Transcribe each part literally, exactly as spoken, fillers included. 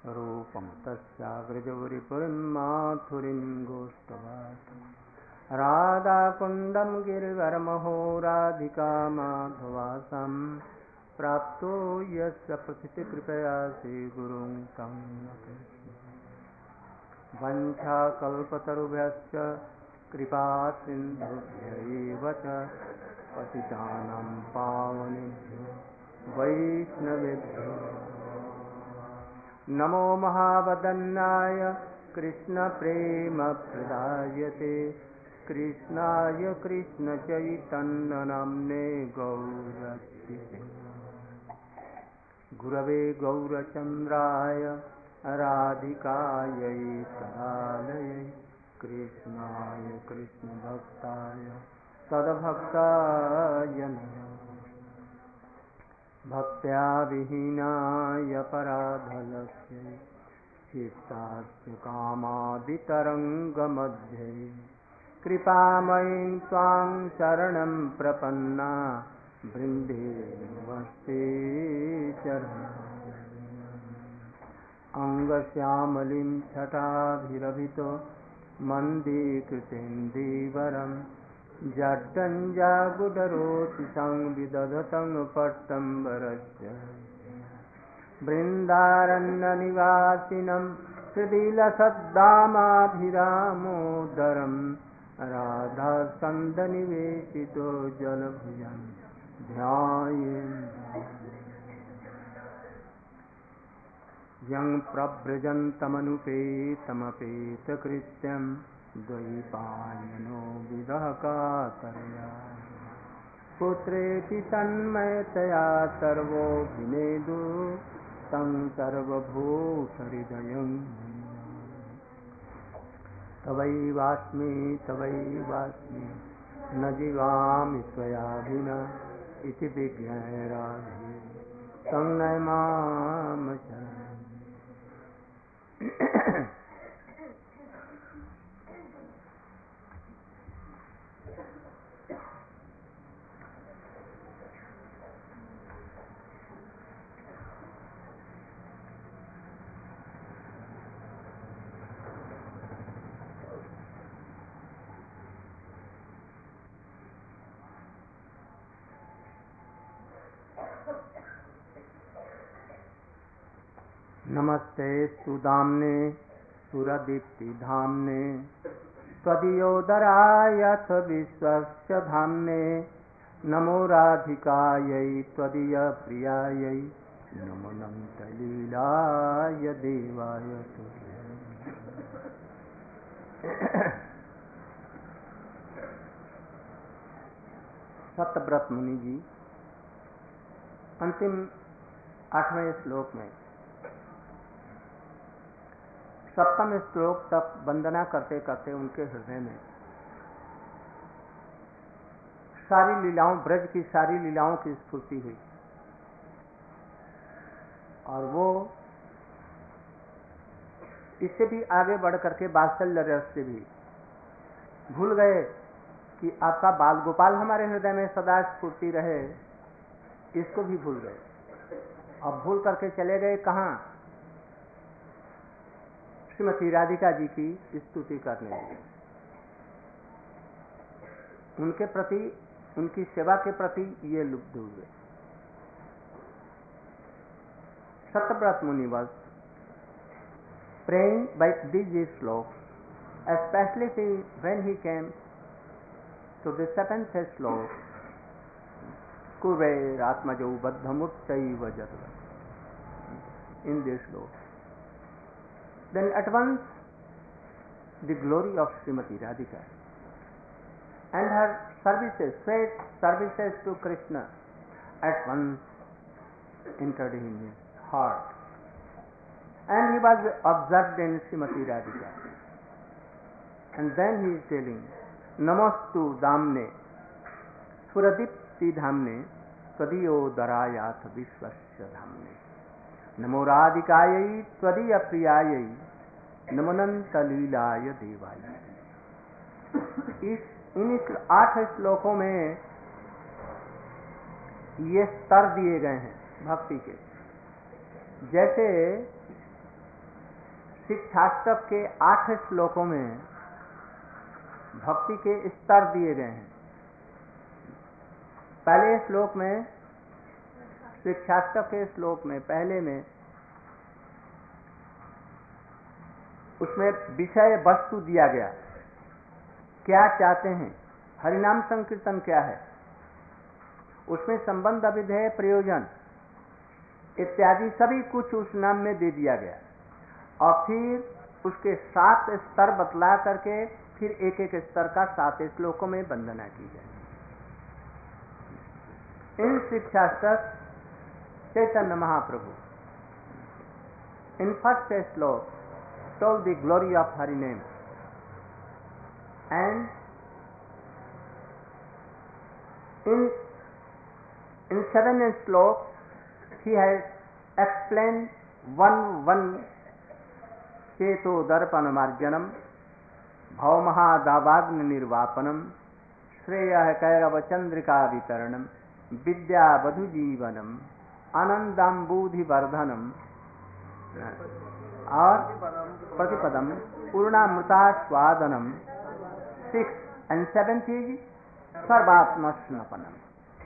रूपं तस्याग्रजौरिपुरीं गोष्ठवासं राधाकुण्डं गिरिवरमहो राधिका माधवासं प्राप्तो यस्य प्रथितकृपया श्रीगुरुं तं वञ्चाकल्पतरुभ्यश्च कृपासिन्धुभ्यैव च पतितानां पावनेभ्यो वैष्णवेभ्यो नमो महावदन्नाय कृष्णप्रेमप्रदायते कृष्णाय कृष्णचैतन्यनाम्ने गौरक्षिते गुरवे गौरचन्द्राय राधिकायै तदालयै कृष्णाय कृष्णभक्ताय तद्भक्ताय नमः भक्त्या विहीनाय पराधलक्ष्यै चित्तास्य कामादितरङ्गमध्ये कृपामयीं त्वां शरणं प्रपन्ना वृन्दे नमस्ते चरणम् अङ्गश्यामलिं छटाभिरभितो मन्दीकृतेन्दीवरम् जड्डञ्जागुडरोति संविदधतं पट्टम्बरस्य बृन्दारण्यनिवासिनं हृदिलसद्दामाभिरामोदरं राधास्कन्धनिवेशितो जलभुजं ध्यायेत् यं प्रव्रजन्तमनुपेतमपेतकृत्यं द्वैपायनो विरह कातरया पुत्रेति तन्मयतया सर्वो विनेदु तं सर्वभूतहृदयं तवैवास्मि तवैवास्मि न जीवामि त्वया विना इति विज्ञाय राधे तं नमामि। नमस्ते सुदाम्ने सुरदीप्तिधाम्ने त्वदीयोदरायथ विश्वस्य धाम्ने नमो राधिकायै त्वदीयप्रियायै नमो अनन्तलीलाय देवाय सत्यव्रत मुनि जी अंतिम आठवें श्लोक में सप्तम श्लोक तक वंदना करते करते उनके हृदय में सारी लीलाओं ब्रज की सारी लीलाओं की स्फूर्ति हुई और वो इससे भी आगे बढ़ करके वात्सल्य रस से भी भूल गए कि आपका बाल गोपाल हमारे हृदय में सदा स्फूर्ति रहे, इसको भी भूल गए। अब भूल करके चले गए कहाँ? श्रीमती राधिका जी की स्तुति करने लगे, उनके प्रति, उनकी सेवा के प्रति ये लुप्त हुए। सत्यव्रत मुनि was praying by these slokas, especially when he came to the seventh sloka, Kurveratmajau Baddhamurtaiva Jatva. In this sloka, then at once the glory of Srimati Radhika and her services, sweet services to Krishna, at once entered in his heart, and he was absorbed in Srimati Radhika. And then he is telling, Namastu Damne Suradipti Dhamne Tvadiyo Darayat Vishwasya Dhamne नमो राधिकायै त्वदीय प्रियायै नमोनंत लीलाय देवाय। इस इन आठ श्लोकों में ये स्तर दिए गए हैं भक्ति के। जैसे शिक्षाष्टक के आठ श्लोकों में भक्ति के स्तर दिए गए हैं। पहले श्लोक में, शिक्षाष्टक के श्लोक में पहले में, उसमें विषय वस्तु दिया गया, क्या चाहते हैं, हरिनाम संकीर्तन क्या है, उसमें संबंध, अभिधेय, प्रयोजन इत्यादि सभी कुछ उस नाम में दे दिया गया, और फिर उसके सात स्तर बतला करके फिर एक एक स्तर का सात श्लोकों में वंदना की जाए। In Shikshashtak Chaitanya Mahaprabhu in first shloka told the glory of Hari name, and in in seven sloks he has explained one one cheto darpana marjanam bhav mahadavagni nirvapanam श्रेयः कैरव चंद्रिका वितरणम विद्या वधु जीवनम आनंदाम्बूधि वर्धनम और प्रतिपदम पूर्णामृतास्वादनम। सिक्स एंड सेवेंथ इज सर्वात्मस्नपनम।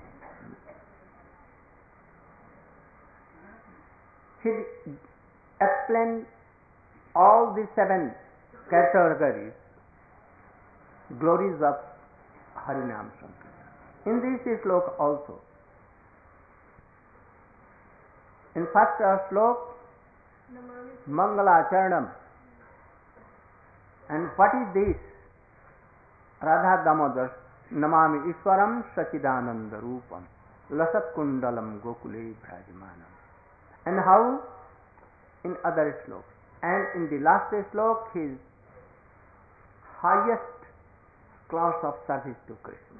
He explained all the seven categories, glories of Harinam Sankirtan. In this slok also, in first slok, Mangalacharanam. And what is this? Radha Damodar Namami Ishwaram Sachidananda Rupam Lasat Kundalam Gokule Bhrajamanam. And how? In other sloks. And in the last slok, his highest class of service to Krishna.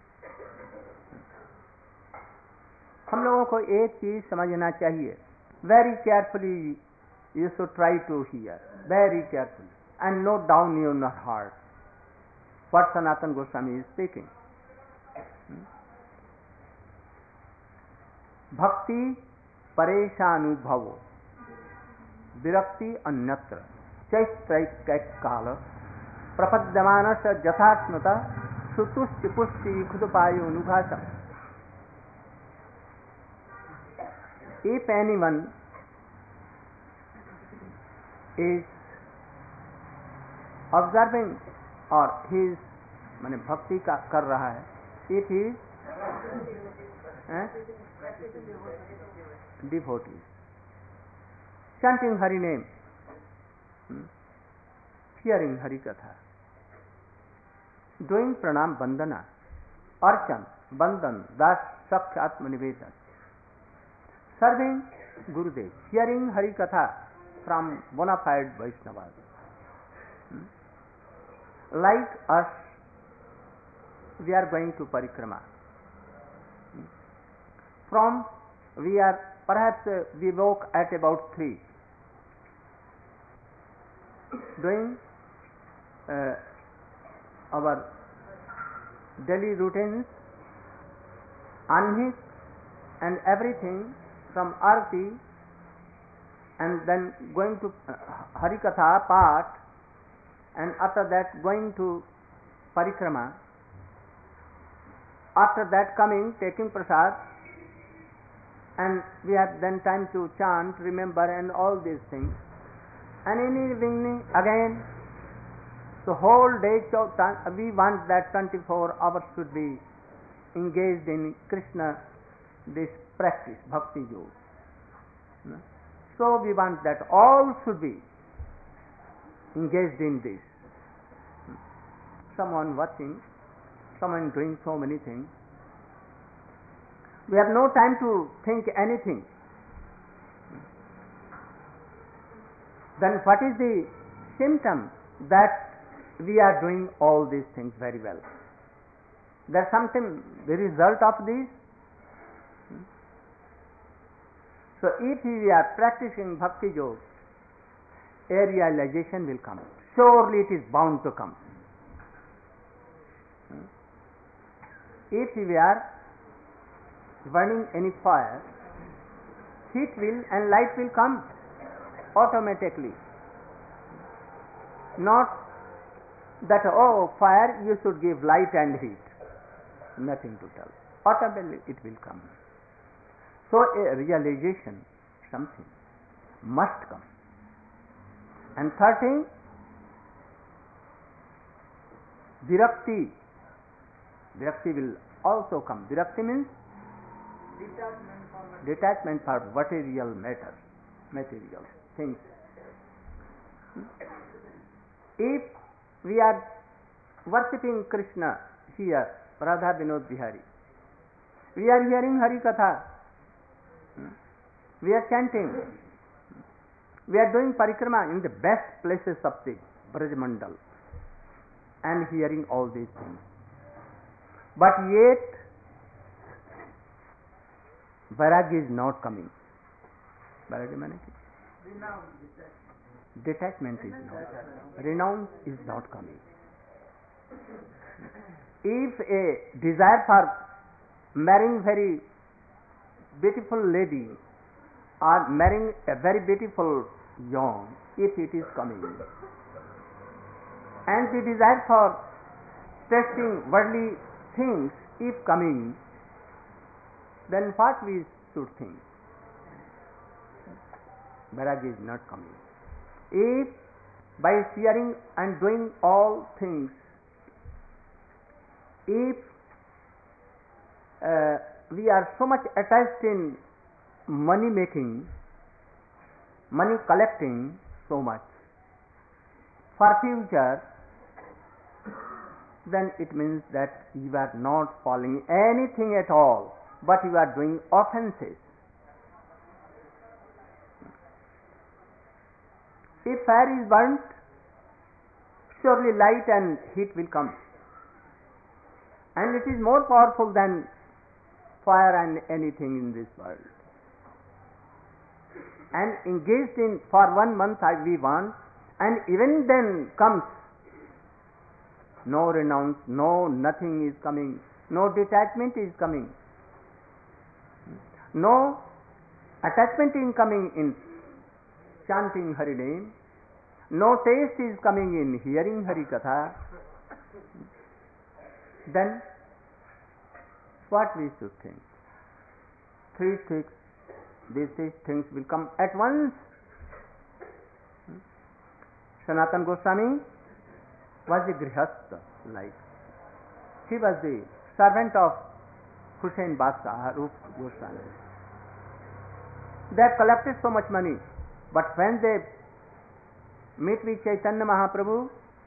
हम लोगों को एक चीज समझना चाहिए. Very carefully you should try to hear. Very carefully. And note down in your heart what Sanatana Goswami is speaking. Bhakti pareshanubhavo virakti anyatra chaitraikak kala prapadyamanasya jathatmata sutusti pusti khudupayo anubhasam. If anyone is observing or he is माने भक्ति का कर रहा है, if he is eh, devotee, chanting Hari name, hmm, hearing Hari Katha, doing pranam bandana, archan, bandan, das, sakya atma nivedan, serving Gurudev, hearing Hari Katha from bona fide Vaishnavas. Hmm? Like us, we are going to parikrama. Hmm? From, we are, perhaps uh, we woke at about three, doing uh, our daily routines, anhit and everything from arti, and then going to uh, Harikatha part, and after that going to parikrama, after that coming, taking prasad, and we have then time to chant, remember, and all these things. And in the evening again, the whole day, we want that twenty-four hours should be engaged in Krishna, this practice, bhakti yoga. So we want that all should be engaged in this. Someone watching, someone doing so many things. We have no time to think anything. Then what is the symptom that we are doing all these things very well? There is something, the result of this. So if we are practicing bhakti yoga, a realization will come. Surely it is bound to come. If we are burning any fire, heat will and light will come automatically. Not that, oh, fire, you should give light and heat. Nothing to tell. Automatically it will come. So a realization, something must come. And third thing, virakti. Virakti will also come. Virakti means Detachment from detachment for material matter, material things. If we are worshipping Krishna here, Radha Vinod Bihari, we are hearing Hari Katha, we are chanting, we are doing parikrama in the best places of the Braj Mandal and hearing all these things. But yet, Vairagya is not coming. Vairagya means renounce, detachment is not. Renounce is not coming. If a desire for marrying very beautiful lady or marrying a very beautiful young, if it is coming, and the desire for tasting worldly things if coming, then what we should think? Vairagya is not coming. If by fearing and doing all things, if uh, we are so much attached in money making, money collecting so much for future, then it means that you are not following anything at all, but you are doing offenses. If fire is burnt, surely light and heat will come. And it is more powerful than fire and anything in this world. And engaged in for one month I we want, and even then comes no renounce, no nothing is coming, no detachment is coming, no attachment is coming in chanting Hari name, no taste is coming in hearing Hari Katha, then what we should think? Three things, these three things will come at once. Sanatana Goswami was a grihastha life. He was the servant of Hussain Badshah, Rup Goswami. They have collected so much money, but when they meet with Chaitanya Mahaprabhu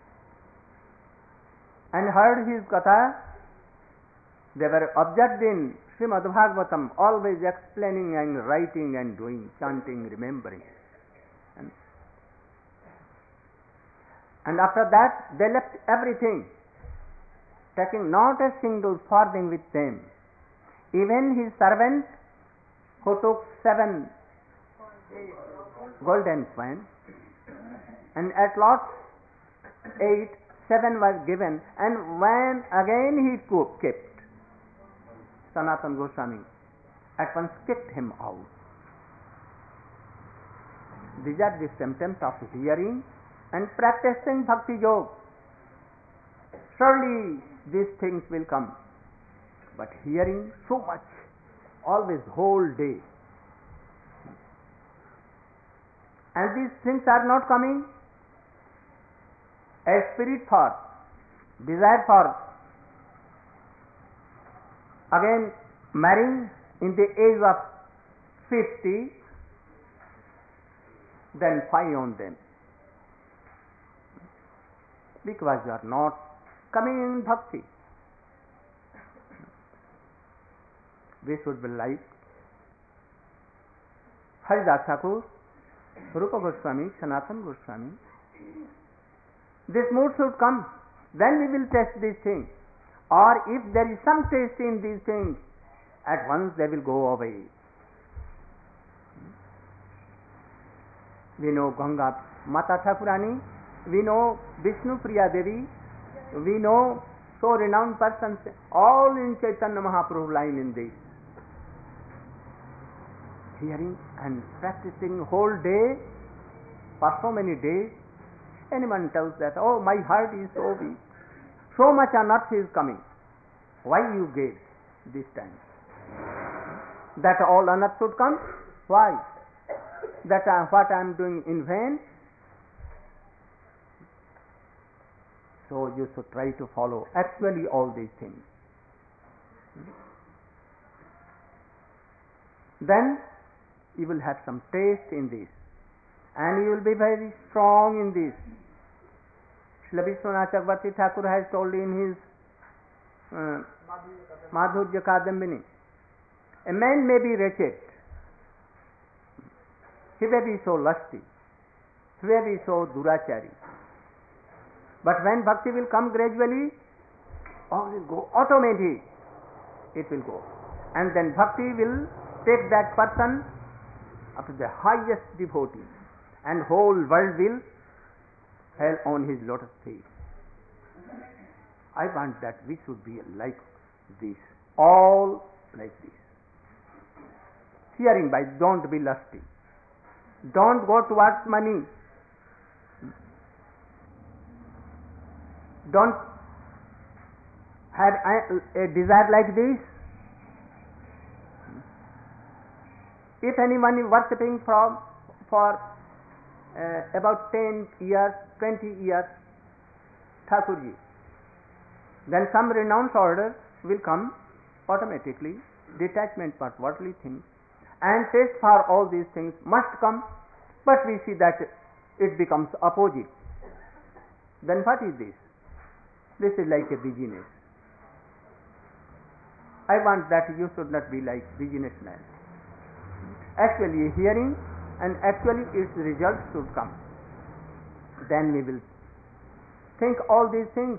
and heard his katha, they were absorbed in Srimad Bhagavatam, always explaining and writing and doing, chanting, remembering. And, and after that, they left everything, taking not a single farthing with them. Even his servant, who took seven golden coins, and at last eight, seven was given, and when again he kept, Sanatana Goswami at once kicked him out. These are the symptoms of hearing and practicing bhakti yoga. Surely these things will come, but hearing so much, always whole day, and these things are not coming. A spirit for, desire for, again marrying in the age of fifty, then fie on them, because you are not coming in bhakti. We should be like Haridas Thakur, Rupa Goswami, Sanatana Goswami. This mood should come, then we will test these things. Or if there is some taste in these things, at once they will go away. We know Ganga Mata Thakurani, we know Vishnu Priya Devi, we know so renowned persons, all in Chaitanya Mahaprabhu line in this. Hearing and practicing whole day, for so many days, Anyone tells that, oh, my heart is so weak, so much unearth is coming. Why you gave this time? That all unearth should come? Why? That I, what I am doing in vain? So you should try to follow actually all these things. Then you will have some taste in this, and you will be very strong in this. Srila Vishwanath Chakravarti Thakur has told in his uh, Madhurya Kadambini, a man may be wretched, he may be so lusty, he may be so durachari, but when bhakti will come gradually, all will go automatic, it will go, and then bhakti will take that person up to the highest devotee, and whole world will fall on his lotus feet. I want that we should be like this, all like this. Hearing by, don't be lusty, don't go towards money, don't have a, a desire like this. If anyone is worshipping from for uh, about ten years, twenty years, Thakurji, then some renounce order will come automatically, detachment from worldly things, and taste for all these things must come, but we see that it becomes opposite. Then what is this? This is like a business. I want that you should not be like businessman. Actually hearing, and actually its results should come. Then we will think all these things.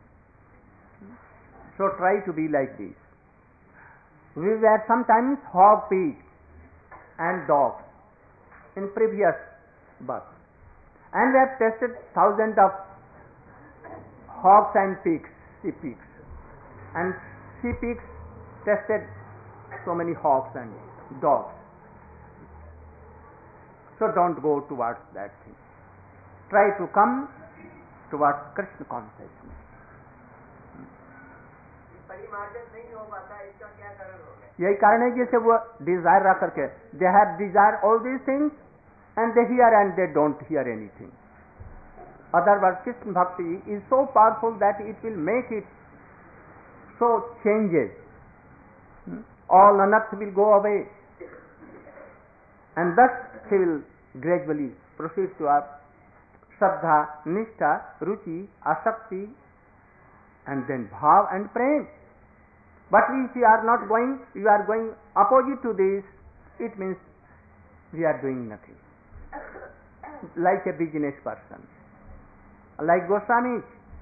So try to be like this. We were sometimes hog, pig and dogs in previous birth, and we have tested thousands of hogs and pigs, she pigs, and she pigs tested so many hogs and dogs. So don't go towards that thing. Try to come towards Krishna consciousness. परिमार्जन नहीं हो पाता, इसका क्या कारण होगा? यही कारण है जैसे वो डिजायर रख करके, they have desire all these things and they hear and they don't hear anything. Otherwise, Krishna Bhakti is so powerful that it will make it so changes. All unearth will go away, and thus he will gradually proceed to our Shraddha, Nishtha, Ruchi, Asakti, and then Bhav and Prem. But if you are not going, you are going opposite to this, it means we are doing nothing. Like a business person, like Goswamis,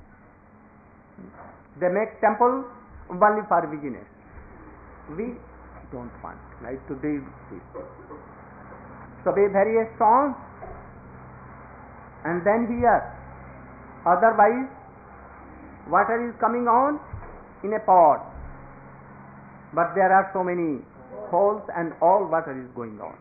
they make temple only for business. We don't want, like to do this. So be very strong, and then here, otherwise water is coming on in a pot, but there are so many holes and all water is going on.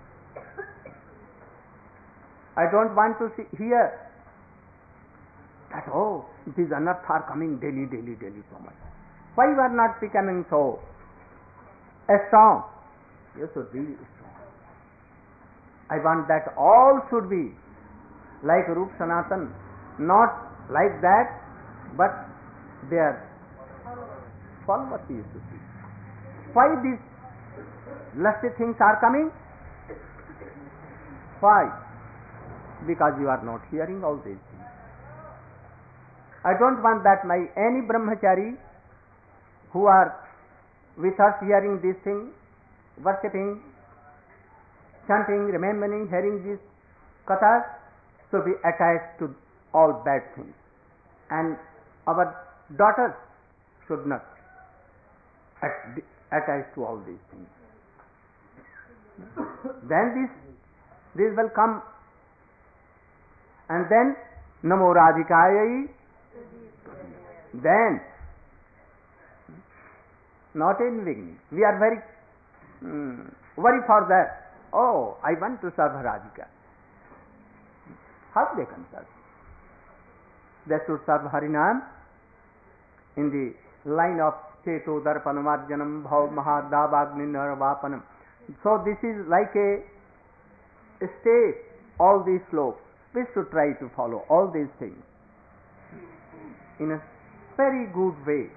I don't want to see here that, oh, these unearths are coming daily, daily, daily so much. Why you are not becoming so strong? You should be strong. I want that all should be like Rup Sanatan, not like that, but their followers you should be. Why these lusty things are coming? Why? Because you are not hearing all these things. I don't want that my any brahmachari who are with us hearing these things, worshipping, chanting, remembering, hearing these kathas, to be attached to all bad things. And our daughters should not attach to all these things. Then this, this will come, and then Namo Radhikayai, then not in beginning. We are very um, worried for that. Oh, I want to serve Radhika. How they can serve? they should serve Harinam in the line of Cheto Darpanamarjanam Bhav Mahadavagni Narvapanam. So this is like a state, all these slopes. We should try to follow all these things in a very good way.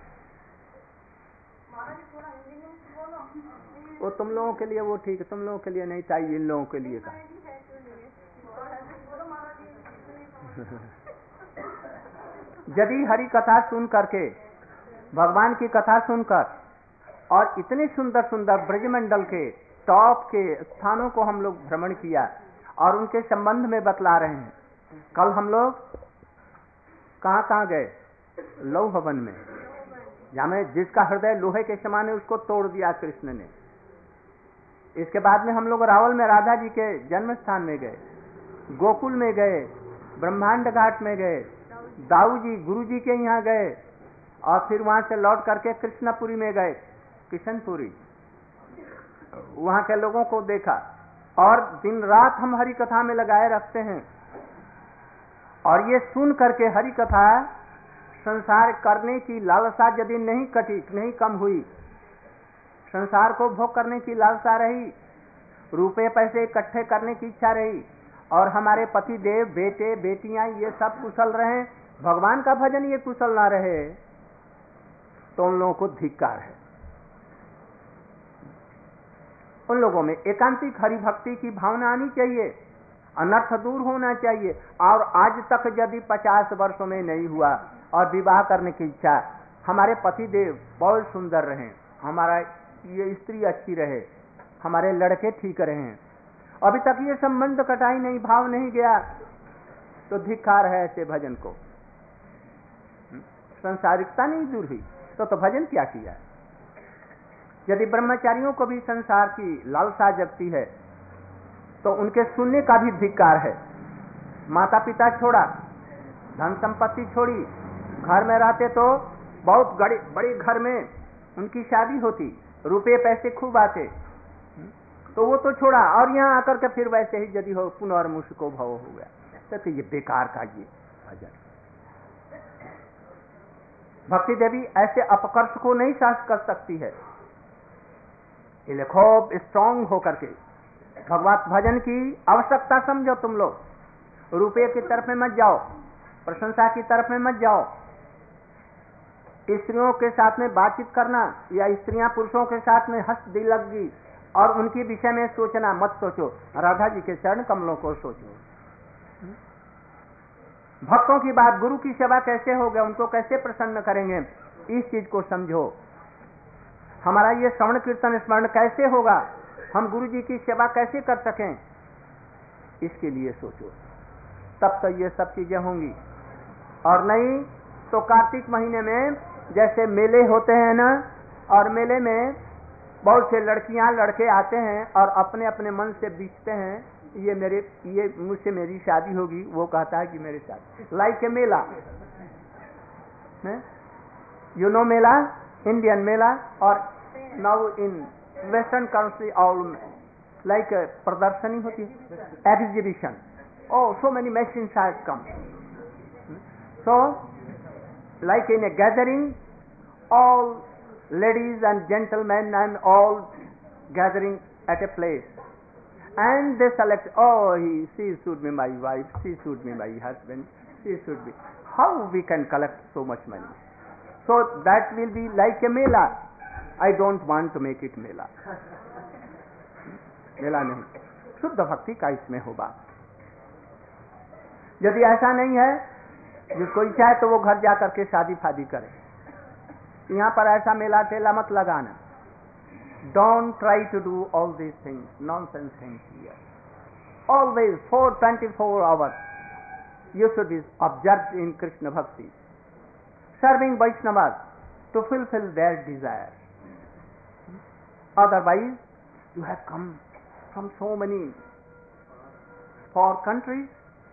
वो तुम लोगों के लिए वो ठीक है, तुम लोगों के लिए नहीं चाहिए, इन लोगों के लिए का। यदि हरि कथा सुन करके, भगवान की कथा सुनकर और इतने सुंदर सुंदर ब्रजमंडल के टॉप के स्थानों को हम लोग भ्रमण किया और उनके संबंध में बतला रहे हैं। कल हम लोग कहाँ कहाँ गए? लौह वन में, जहाँ में जिसका हृदय लोहे के समान है उसको तोड़ दिया कृष्ण ने। इसके बाद में हम लोग रावल में राधा जी के जन्म स्थान में गए, गोकुल में गए, ब्रह्मांड घाट में गए, दाऊ जी गुरु जी के यहाँ गए और फिर वहां से लौट करके कृष्णपुरी में गए, किशनपुरी, वहां के लोगों को देखा और दिन रात हम हरि कथा में लगाए रखते हैं। और ये सुन करके हरि कथा, संसार करने की लालसा यदि नहीं कटी, नहीं कम हुई, संसार को भोग करने की लालसा रही, रुपए पैसे इकट्ठे करने की इच्छा रही और हमारे पति देव, बेटे बेटियां ये सब कुशल रहे, भगवान का भजन ये कुशल ना रहे, तो उन लोगों को धिक्कार है। उन लोगों में एकांतिक हरि भक्ति की भावना आनी चाहिए, अनर्थ दूर होना चाहिए। और आज तक यदि पचास वर्षों में नहीं हुआ और विवाह करने की इच्छा, हमारे पति देव बहुत सुंदर रहे, हमारा ये स्त्री अच्छी रहे, हमारे लड़के ठीक रहे, अभी तक ये संबंध कटाई नहीं, भाव नहीं गया, तो धिक्कार है ऐसे भजन को। संसारिकता नहीं दूर हुई तो तो भजन क्या किया? यदि ब्रह्मचारियों को भी संसार की लालसा जगती है तो उनके सुनने का भी धिक्कार है। माता पिता छोड़ा, धन संपत्ति छोड़ी, घर में रहते तो बहुत बड़े बड़े घर में उनकी शादी होती, रुपए पैसे खूब आते, तो वो तो छोड़ा और यहाँ आकर के फिर वैसे ही यदि हो पुनर्मुषको भव हो गया, तो ये बेकार का ये भजन। भक्ति देवी ऐसे अपकर्ष को नहीं शास कर सकती है। इसलिए खूब स्ट्रांग होकर के भगवत भजन की आवश्यकता समझो। तुम लोग रुपये की तरफ में मत जाओ, प्रशंसा की तरफ में मत जाओ। स्त्रियों के साथ में बातचीत करना या स्त्रियां पुरुषों के साथ में हंस दिलगी और उनके विषय में सोचना मत सोचो, राधा जी के चरण कमलों को सोचो। भक्तों की बात, गुरु की सेवा कैसे होगा, उनको कैसे प्रसन्न करेंगे, इस चीज को समझो। हमारा ये श्रवण कीर्तन स्मरण कैसे होगा, हम गुरु जी की सेवा कैसे कर सकें, इसके लिए सोचो, तब तो ये सब चीजें होंगी। और नहीं तो कार्तिक महीने में जैसे मेले होते हैं ना, और मेले में बहुत से लड़कियां लड़के आते हैं और अपने अपने मन से बीचते हैं, ये मेरे ये मुझसे मेरी शादी होगी, वो कहता है कि मेरी शादी, like a mela, you know mela, Indian mela, और now in western country all like प्रदर्शनी होती है, exhibition, oh so many machines have come, so like in a gathering all ladies and gentlemen and all gathering at a place and they select, oh he she should be my wife, she should be my husband, she should be, how we can collect so much money, so that will be like a mela. I don't want to make it mela. मेला नहीं, शुद्ध भक्ति का इसमें होगा। यदि ऐसा नहीं है, जिसको इच्छा है तो वो घर जाकर के शादी फादी करे, यहाँ पर ऐसा मेला ठेला मत लगाना। Don't try to do all these things, nonsense things here. Always for twenty-four hours you should be absorbed in Krishna Bhakti, serving Vaishnavas to fulfill their desires. Otherwise, you have come from so many far countries.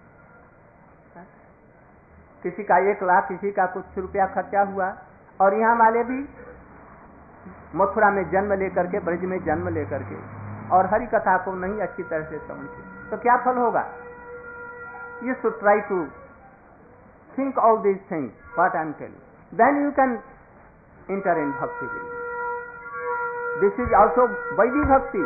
किसी का एक लाख, किसी का कुछ रुपया खर्चा हुआ, और यहाँ वाले भी मथुरा में जन्म लेकर के, ब्रज में जन्म लेकर के, और हरि कथा को नहीं अच्छी तरह से समझे, तो क्या फल होगा? You should try to think all these things, what I am telling, then you can enter in bhakti will. This is also Vaidhi bhakti.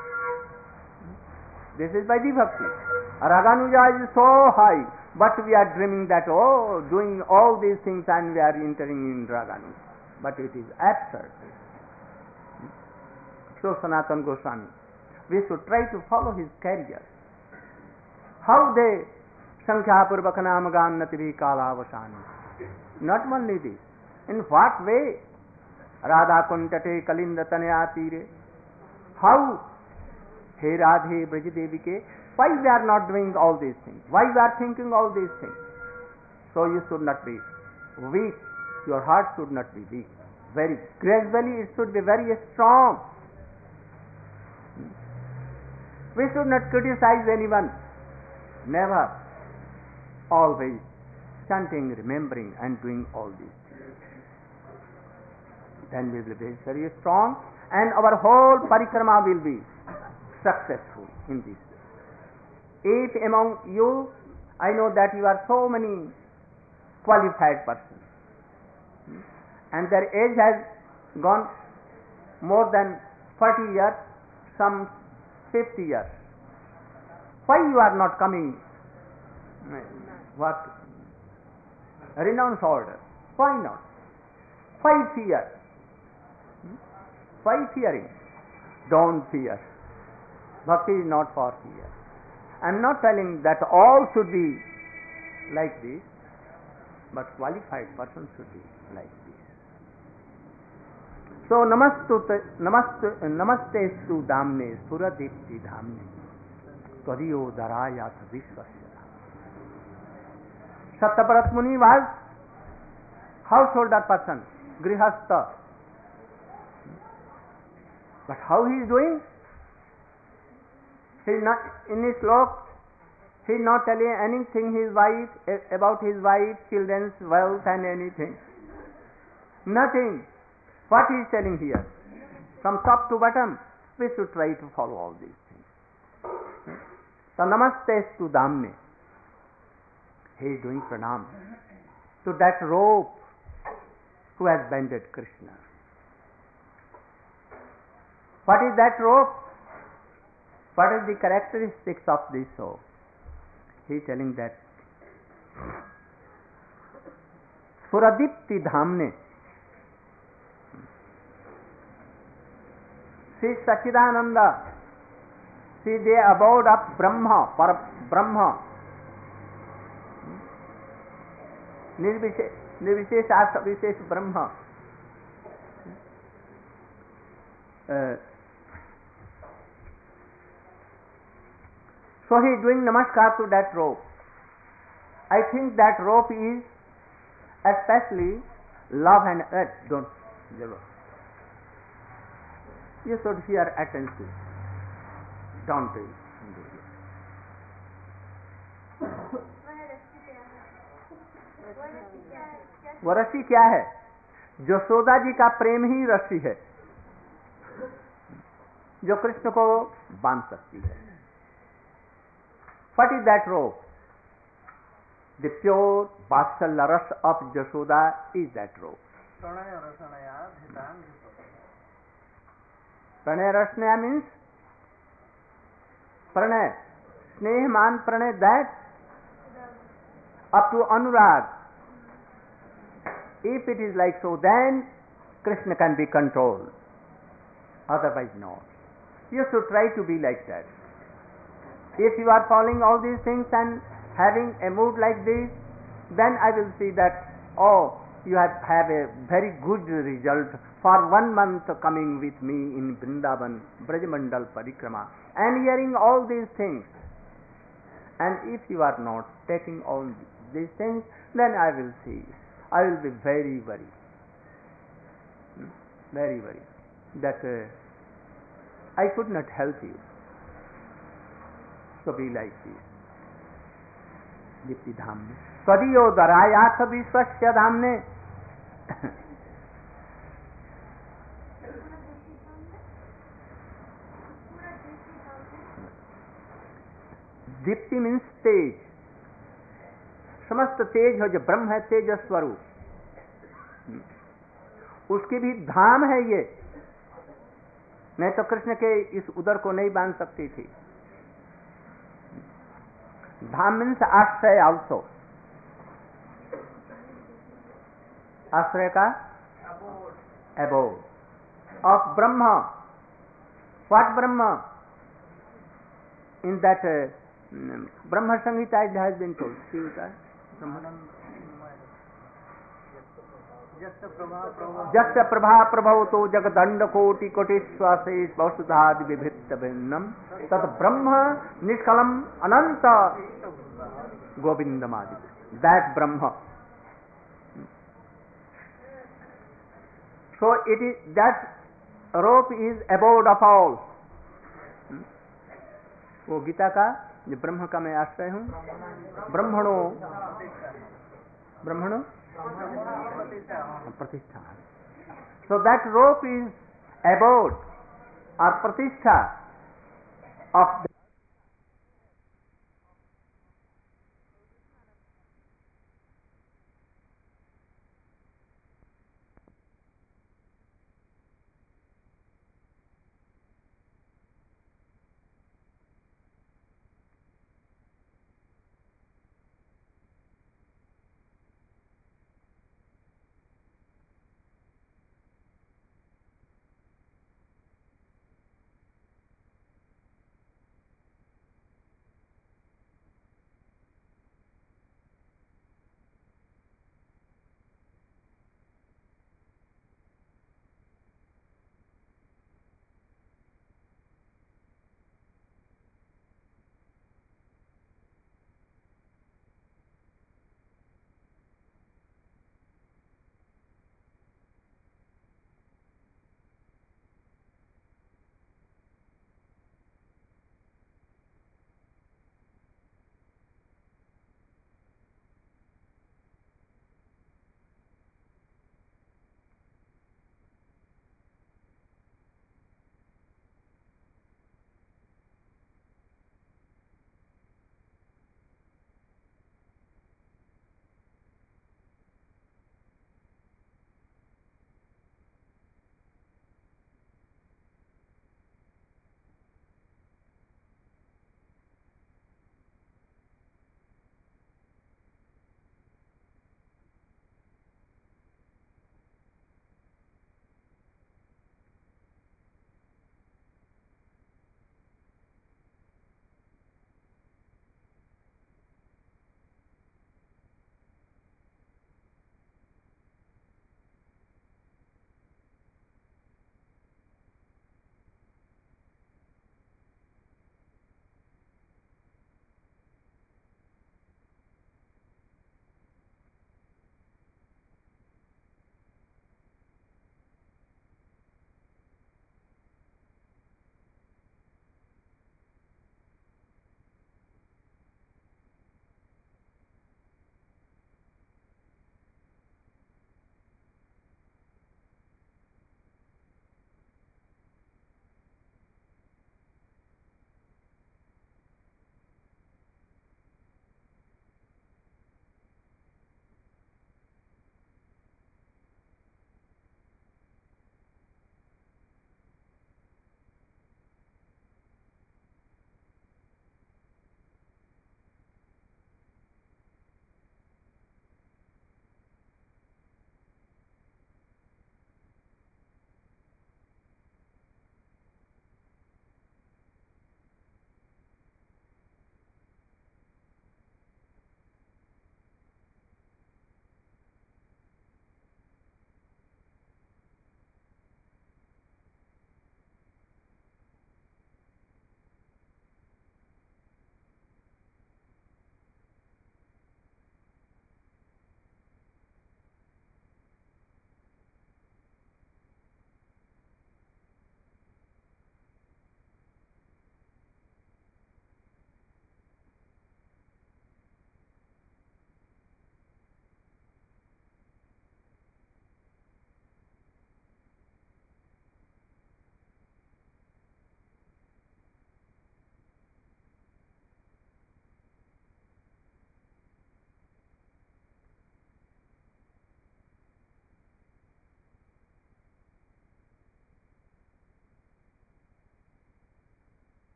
This is Vaidhi bhakti. Raganuja is so high, but we are dreaming that, oh, doing all these things and we are entering in Raganuja. But it is absurd. So Sanatana Goswami, we should try to follow his career. How they Sankhya Purvaka Nama Gannati Vi Kala Vasani. Not only this, in what way? Radha Kuntate Kalinda Tanaya Tire. How? He Radhe Braja Devike. Why we are not doing all these things? Why we are thinking all these things? So you should not be weak. Your heart should not be weak. Very gradually it should be very strong. We should not criticize anyone. Never. Always chanting, remembering and doing all these things. Then we will be very strong and our whole parikrama will be successful in this. If among you, I know that you are so many qualified persons and their age has gone more than forty years, some fifty years. Why you are not coming? What? Renounce order. Why not? Why fear? Why fearing? Don't fear. Bhakti is not for fear. I am not telling that all should be like this, but qualified persons should be like this. So namaste namaste namaste stu damne suradipti dhamne tvadiyo darayat vishvasya. Satyabharat Muni was householder person, grihastha. But how he is doing? He is not in his slok. He is not telling anything his wife about his wife, children's wealth and anything. Nothing. What he is telling here? From top to bottom, we should try to follow all these things. So namaste stu damne. He is doing pranam to that rope who has bended Krishna. What is that rope? What is the characteristics of this rope? He is telling that Suradipti Dhamne. Sri Sachidananda, see the abode of Brahma, Par Brahma. Nirvishesh Asavishesh Brahma. Uh, so he is doing namaskar to that rope. I think that rope is especially love and earth. Don't. You should hear attentively. Don't do it. वो रस्सी क्या है? यशोदा जी का प्रेम ही रस्सी है जो कृष्ण को बांध सकती है. What is that rope? The pure Vatsalya rasa of Yashoda is that rope. Pranay rasnaya means pranay, sneh man pranay, that up to anurag. If it is like so, then Krishna can be controlled. Otherwise not. You should try to be like that. If you are following all these things and having a mood like this, then I will see that, oh, you have, have a very good result for one month coming with me in Vrindavan, Brajamandal Parikrama, and hearing all these things. And if you are not taking all these things, then I will see. I will be very worried. Very worried. That uh, I could not help you. So be like this. Dipti Dhamne. Tvadiyo darayatha vishvasya dhamne. Dipti means stage. समस्त तेज है, जो ब्रह्म है तेज स्वरूप, उसकी भी धाम है ये, नहीं तो कृष्ण के इस उदर को नहीं बांध सकती थी। धाम मीन्स आश्रय ऑल्सो, आश्रय का abode of Brahma. What Brahma? In that uh, Brahma Samhita it has been told. See that? जस्य Prabha प्रभवतो जगदंड कोटि कोटि श्वासे वसुधादि विभिन्न भिन्नम तद ब्रह्म निष्कलम अनंत गोविंदमादि, that Brahma. So it is that rope is abode of all. वो गीता का जो ब्रह्म का मैं आश्रय हूँ, ब्रह्मणो ब्रह्मणो प्रतिष्ठा. So that rope is abode or pratishtha of